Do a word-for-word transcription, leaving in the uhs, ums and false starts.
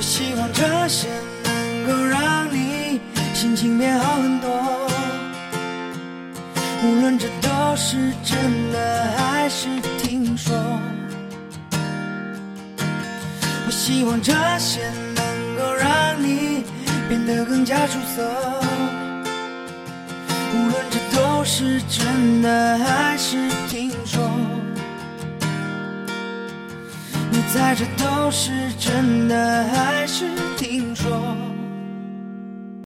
我希望这些能够让你心情变好很多，无论这都是真的还是听说。我希望这些能够让你变得更加出色，无论这都是真的还是听说。你猜这都是真的还是听说？